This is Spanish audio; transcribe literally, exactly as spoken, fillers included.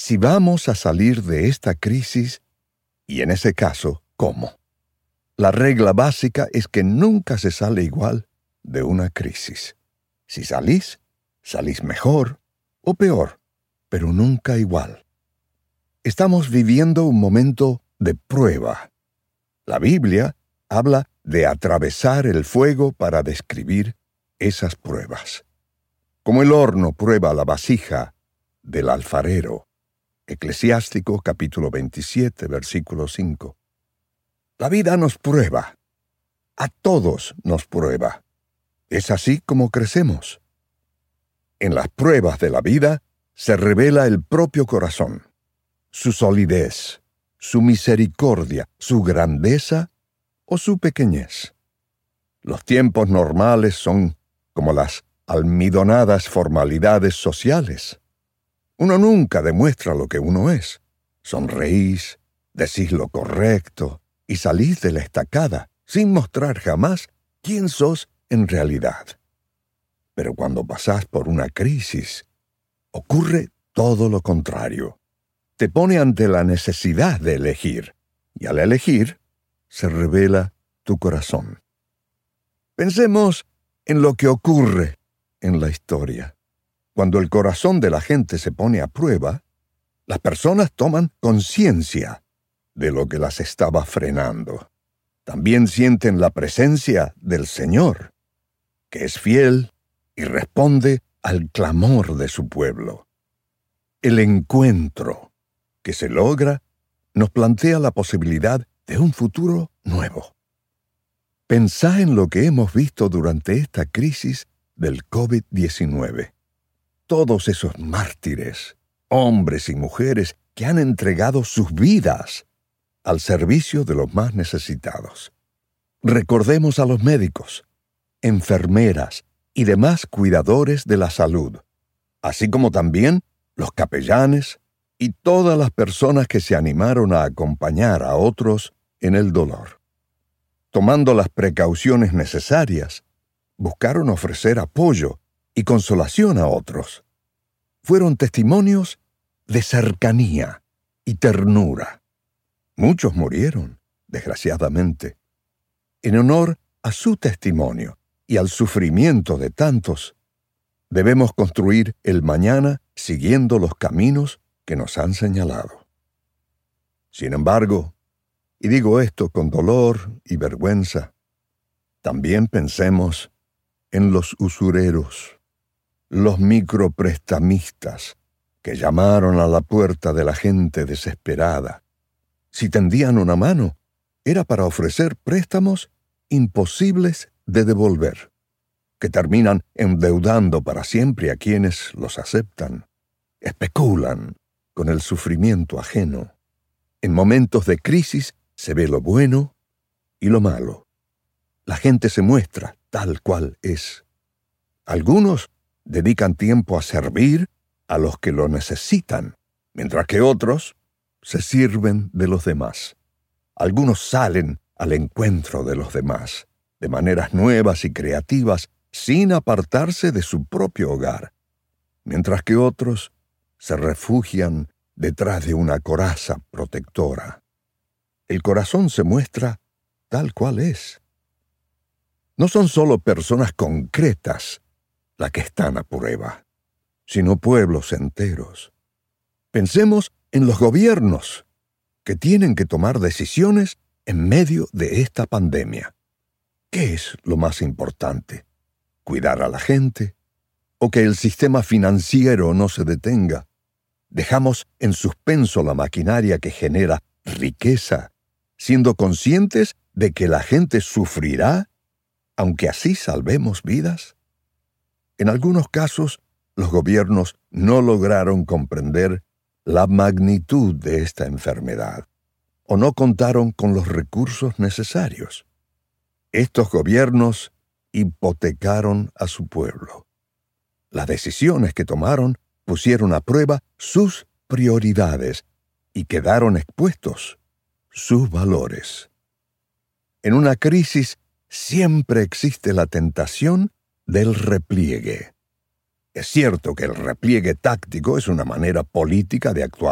si vamos a salir de esta crisis y, en ese caso, ¿cómo? La regla básica es que nunca se sale igual de una crisis. Si salís, salís mejor o peor, pero nunca igual. Estamos viviendo un momento de prueba. La Biblia habla de atravesar el fuego para describir esas pruebas. Como el horno prueba la vasija del alfarero. Eclesiástico capítulo veintisiete, versículo cinco. La vida nos prueba. A todos nos prueba. Es así como crecemos. En las pruebas de la vida se revela el propio corazón, su solidez, su misericordia, su grandeza o su pequeñez. Los tiempos normales son como las almidonadas formalidades sociales. Uno nunca demuestra lo que uno es. Sonreís, decís lo correcto y salís de la estacada sin mostrar jamás quién sos en realidad. Pero cuando pasás por una crisis, ocurre todo lo contrario. Te pone ante la necesidad de elegir, y al elegir, se revela tu corazón. Pensemos en lo que ocurre en la historia. Cuando el corazón de la gente se pone a prueba, las personas toman conciencia de lo que las estaba frenando. También sienten la presencia del Señor, que es fiel y responde al clamor de su pueblo. El encuentro que se logra nos plantea la posibilidad de un futuro nuevo. Pensá en lo que hemos visto durante esta crisis del COVID diecinueve. Todos esos mártires, hombres y mujeres que han entregado sus vidas al servicio de los más necesitados. Recordemos a los médicos, enfermeras y demás cuidadores de la salud, así como también los capellanes y todas las personas que se animaron a acompañar a otros en el dolor. Tomando las precauciones necesarias, buscaron ofrecer apoyo y consolación a otros. Fueron testimonios de cercanía y ternura. Muchos murieron, desgraciadamente. En honor a su testimonio y al sufrimiento de tantos, debemos construir el mañana siguiendo los caminos que nos han señalado. Sin embargo, y digo esto con dolor y vergüenza, también pensemos en los usureros, los microprestamistas que llamaron a la puerta de la gente desesperada. Si tendían una mano, era para ofrecer préstamos imposibles de devolver, que terminan endeudando para siempre a quienes los aceptan. Especulan con el sufrimiento ajeno. En momentos de crisis se ve lo bueno y lo malo. La gente se muestra tal cual es. Algunos dedican tiempo a servir a los que lo necesitan, mientras que otros se sirven de los demás. Algunos salen al encuentro de los demás, de maneras nuevas y creativas, sin apartarse de su propio hogar, mientras que otros se refugian detrás de una coraza protectora. El corazón se muestra tal cual es. No son solo personas concretas las que están a prueba, sino pueblos enteros. Pensemos en los gobiernos que tienen que tomar decisiones en medio de esta pandemia. ¿Qué es lo más importante? ¿Cuidar a la gente? ¿O que el sistema financiero no se detenga? Dejamos en suspenso la maquinaria que genera riqueza, siendo conscientes de que la gente sufrirá, aunque así salvemos vidas. En algunos casos, los gobiernos no lograron comprender la magnitud de esta enfermedad, o no contaron con los recursos necesarios. Estos gobiernos hipotecaron a su pueblo. Las decisiones que tomaron pusieron a prueba sus prioridades y quedaron expuestos sus valores. En una crisis siempre existe la tentación del repliegue. Es cierto que el repliegue táctico es una manera política de actuar